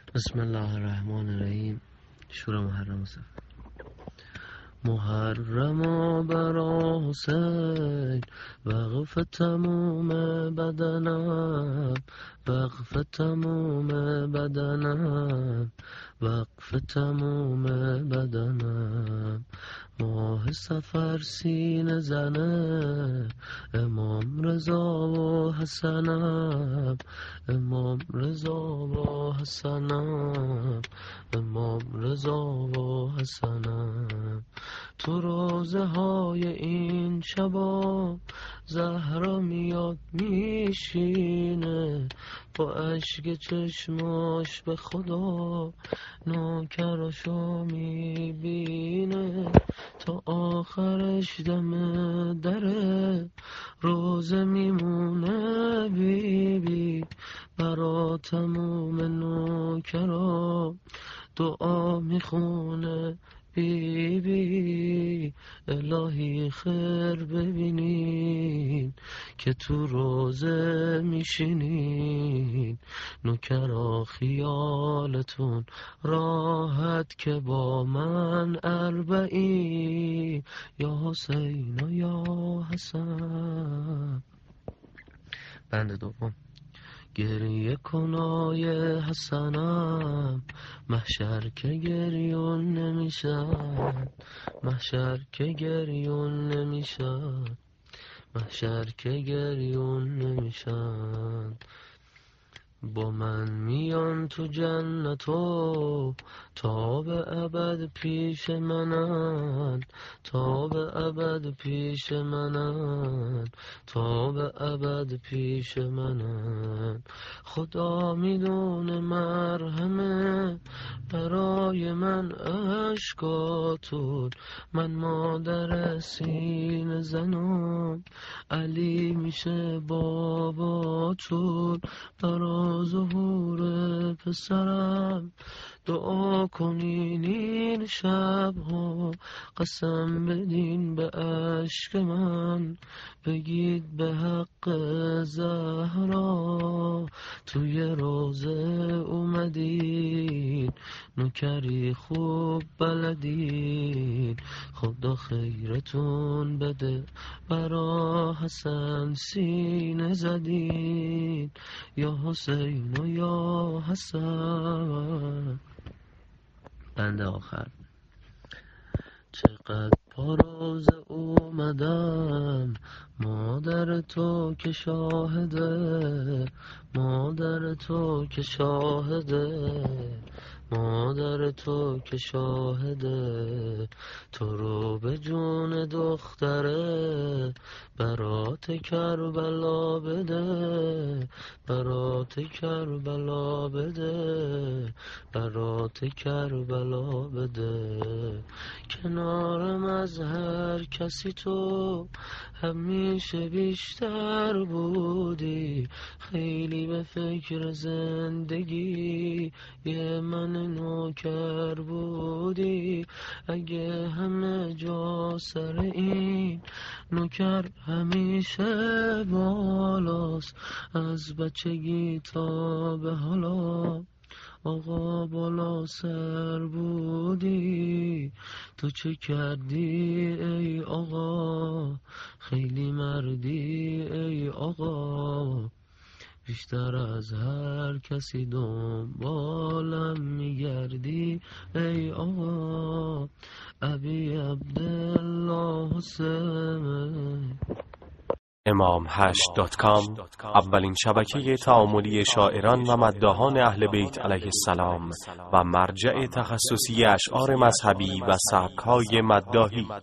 بسم الله الرحمن الرحیم. شور محرم صفر. محرم برا حسین وقف تموم بدنم، وقف تموم بدنم، وقف تموم بدنم. ماه سفر سینه زنه، امام رضا و حسنم، امام رضا و حسنم، امام رضا و حسنم. تو روزه های این شبا زهرا میاد میشینه، با اشک چشماش به خدا نوکراشو میبینه. تا آخرش دم دره روزه میمونه بی برا تموم نوکرا دعا میخونه بی الهی خیر ببینین که تو روزه میشینین. نوکرا خیالتون راحت که با من اربعین، یا حسین و یا حسن. بند دوم. گریه کنای حسنم، محشر که گریون نمیشن، محشر که گریون نمیشن، محشر که گریون نمیشن. با من میان تو جنتو تا به ابد پیش منن، تا به ابد پیش منن، تا به ابد پیش منن. خدا میدونه مرهمه برای من اشکاتون، من مادر سین زنم، علی میشه باباتون. برای ظهور پسرم دعا کنین این شب ها، قسم بدین به عشق من، بگید به حق زهرا توی روزه اومدین، نوکری خوب بلدین، خدا خیرتون بده. برا حسن سینه زدین، یا حسین و یا حسن. بند آخر. چقدر پاروز اومدم، مادر تو که شاهده، مادر تو که شاهده، مادر تو که شاهده. تو رو به جون دختره برات کربلا بده، برات کربلا بده، برات کربلا بده. کنارم از هر کسی تو همیشه بیشتر بودی، خیلی به فکر زندگی یه من نوکر بودی. اگه همه جا سر این نوکر همیشه بالاست، از بچگی تا به حالا آقا بالا سر بودی. تو چه کردی ای آقا، خیلی مردی ای آقا، بیشتر از هر کسی دنبالم میگردی ای آقا. ابی عبدالله حسین. imam8.com اولین شبکه تعاملی شاعران و مداحان اهل بیت علیه السلام و مرجع تخصصی اشعار مذهبی و سبک‌های مداحی.